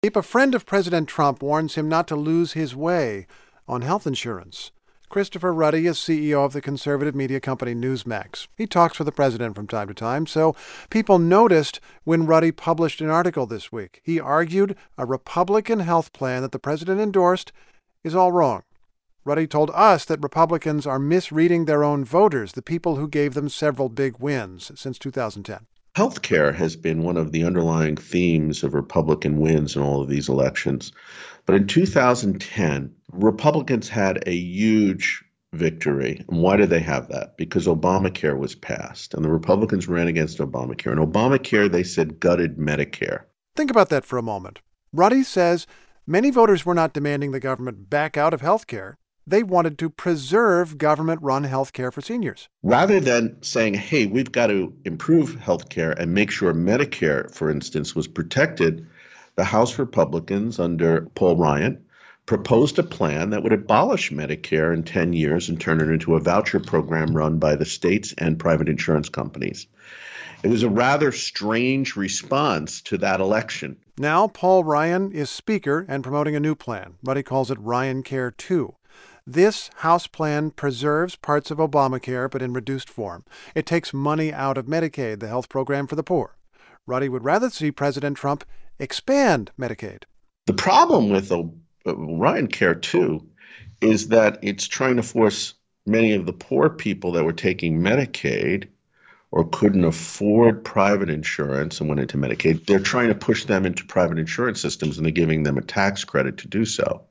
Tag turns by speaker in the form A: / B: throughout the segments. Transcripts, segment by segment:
A: A friend of President Trump warns him not to lose his way on health insurance. Christopher Ruddy is CEO of the conservative media company Newsmax. He talks with the president from time to time, so people noticed when Ruddy published an article this week. He argued a Republican health plan that the president endorsed is all wrong. Ruddy told us that Republicans are misreading their own voters, the people who gave them several big wins since 2010.
B: Healthcare has been one of the underlying themes of Republican wins in all of these elections. But in 2010, Republicans had a huge victory. And why did they have that? Because Obamacare was passed, and the Republicans ran against Obamacare. And Obamacare, they said, gutted Medicare.
A: Think about that for a moment. Ruddy says many voters were not demanding the government back out of health care. They wanted to preserve government-run health care for seniors.
B: Rather than saying, hey, we've got to improve health care and make sure Medicare, for instance, was protected, the House Republicans under Paul Ryan proposed a plan that would abolish Medicare in 10 years and turn it into a voucher program run by the states and private insurance companies. It was a rather strange response to that election.
A: Now, Paul Ryan is Speaker and promoting a new plan. Ruddy calls it Ryan Care 2. This House plan preserves parts of Obamacare, but in reduced form. It takes money out of Medicaid, the health program for the poor. Ruddy would rather see President Trump expand Medicaid.
B: The problem with Ryan Care 2 is that it's trying to force many of the poor people that were taking Medicaid or couldn't afford private insurance and went into Medicaid, they're trying to push them into private insurance systems, and they're giving them a tax credit to do so.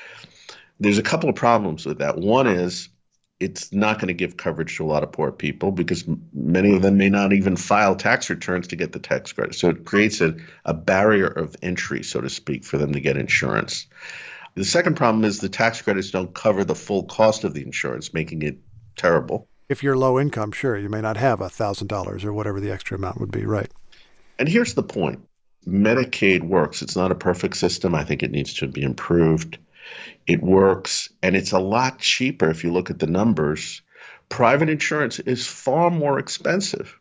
B: There's a couple of problems with that. One is it's not going to give coverage to a lot of poor people because many of them may not even file tax returns to get the tax credit. So it creates a barrier of entry, so to speak, for them to get insurance. The second problem is the tax credits don't cover the full cost of the insurance, making it terrible.
A: If you're low income, sure, you may not have $1,000 or whatever the extra amount would be, right?
B: And here's the point. Medicaid works. It's not a perfect system. I think it needs to be improved. It works, and it's a lot cheaper if you look at the numbers. Private insurance is far more expensive.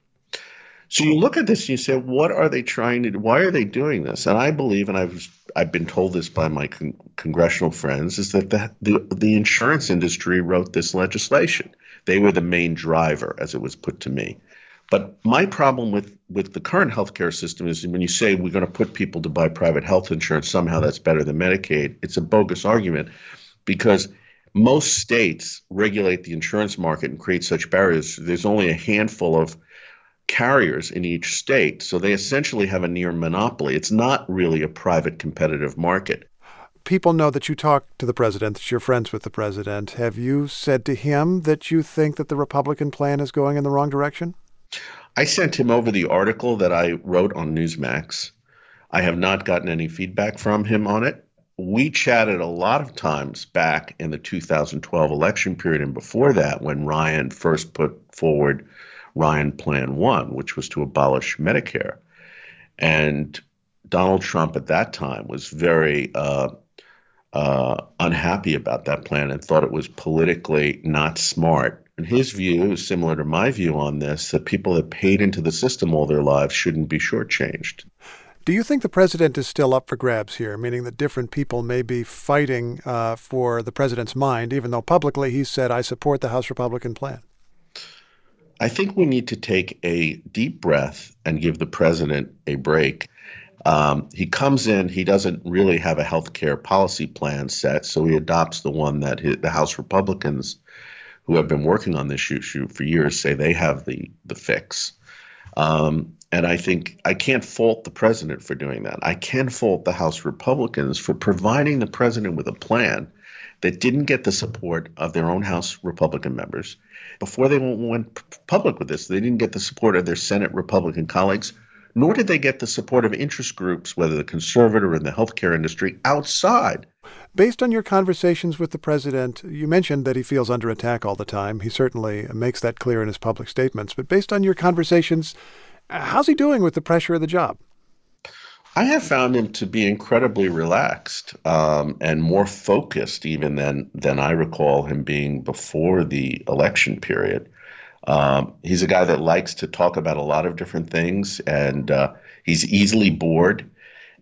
B: So you look at this and you say, what are they trying to do? Why are they doing this? And I believe, and I've been told this by my congressional friends, is that the insurance industry wrote this legislation. They were the main driver, as it was put to me. But my problem with the current healthcare system is when you say we're going to put people to buy private health insurance, somehow that's better than Medicaid, it's a bogus argument because most states regulate the insurance market and create such barriers. There's only a handful of carriers in each state, so they essentially have a near monopoly. It's not really a private competitive market.
A: People know that you talk to the president, that you're friends with the president. Have you said to him that you think that the Republican plan is going in the wrong direction?
B: I sent him over the article that I wrote on Newsmax. I have not gotten any feedback from him on it. We chatted a lot of times back in the 2012 election period and before that when Ryan first put forward Ryan Plan 1, which was to abolish Medicare. And Donald Trump at that time was very unhappy about that plan and thought it was politically not smart. And his view is similar to my view on this, that people that paid into the system all their lives shouldn't be shortchanged.
A: Do you think the president is still up for grabs here, meaning that different people may be fighting for the president's mind, even though publicly he said, I support the House Republican plan?
B: I think we need to take a deep breath and give the president a break. He comes in, he doesn't really have a health care policy plan set, so he adopts the one that the House Republicans who have been working on this issue for years say they have the fix. And I think I can't fault the president for doing that. I can fault the House Republicans for providing the president with a plan that didn't get the support of their own House Republican members. Before they went public with this, they didn't get the support of their Senate Republican colleagues, nor did they get the support of interest groups, whether the conservative or in the healthcare industry, outside.
A: Based on your conversations with the president, you mentioned that he feels under attack all the time. He certainly makes that clear in his public statements. But based on your conversations, how's he doing with the pressure of the job?
B: I have found him to be incredibly relaxed and more focused even than I recall him being before the election period. He's a guy that likes to talk about a lot of different things, and he's easily bored.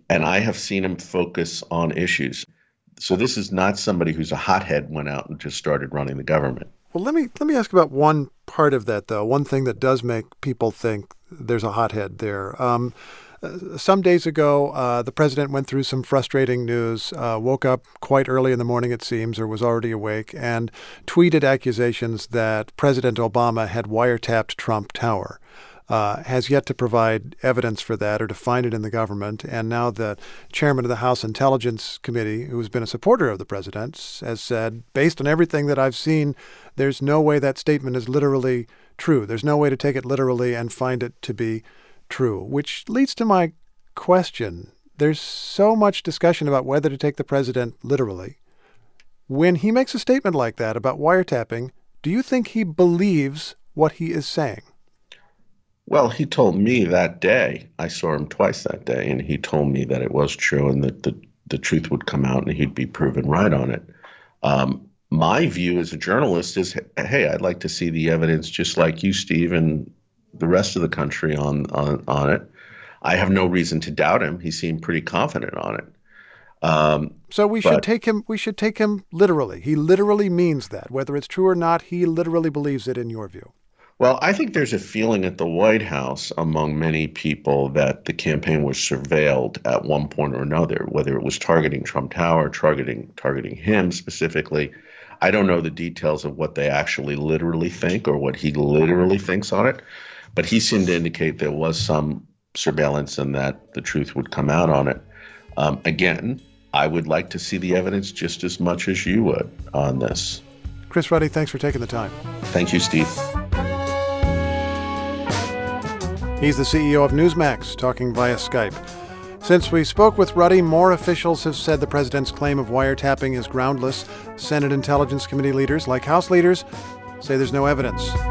B: And I have seen him focus on issues. So this is not somebody who's a hothead, went out and just started running the government.
A: Well, let me ask about one part of that, though, one thing that does make people think there's a hothead there. Some days ago, the president went through some frustrating news, woke up quite early in the morning, it seems, or was already awake, and tweeted accusations that President Obama had wiretapped Trump Tower. Has yet to provide evidence for that or to find it in the government. And now the chairman of the House Intelligence Committee, who's been a supporter of the president, has said, based on everything that I've seen, there's no way that statement is literally true. There's no way to take it literally and find it to be true, which leads to my question. There's so much discussion about whether to take the president literally. When he makes a statement like that about wiretapping, do you think he believes what he is saying?
B: Well, he told me that day, I saw him twice that day, and he told me that it was true and that the truth would come out and he'd be proven right on it. My view as a journalist is, hey, I'd like to see the evidence just like you, Steve, and the rest of the country on it. I have no reason to doubt him. He seemed pretty confident on it.
A: So we should take him literally. He literally means that. Whether it's true or not, he literally believes it in your view.
B: Well, I think there's a feeling at the White House among many people that the campaign was surveilled at one point or another, whether it was targeting Trump Tower, targeting him specifically. I don't know the details of what they actually literally think or what he literally thinks on it, but he seemed to indicate there was some surveillance and that the truth would come out on it. Again, I would like to see the evidence just as much as you would on this.
A: Chris Ruddy, thanks for taking the time.
B: Thank you, Steve.
A: He's the CEO of Newsmax, talking via Skype. Since we spoke with Ruddy, more officials have said the president's claim of wiretapping is groundless. Senate Intelligence Committee leaders, like House leaders, say there's no evidence.